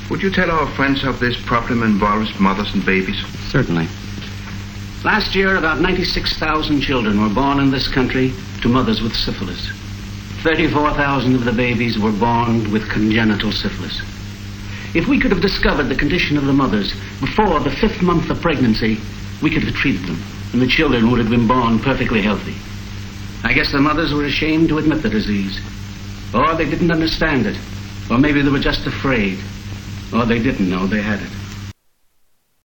Would you tell our friends how this problem involves mothers and babies? Certainly. Last year, about 96,000 children were born in this country to mothers with syphilis. 34,000 of the babies were born with congenital syphilis. If we could have discovered the condition of the mothers before the 5th month of pregnancy, we could have treated them, and the children would have been born perfectly healthy. I guess the mothers were ashamed to admit the disease. Or they didn't understand it. Or maybe they were just afraid. Or they didn't know they had it.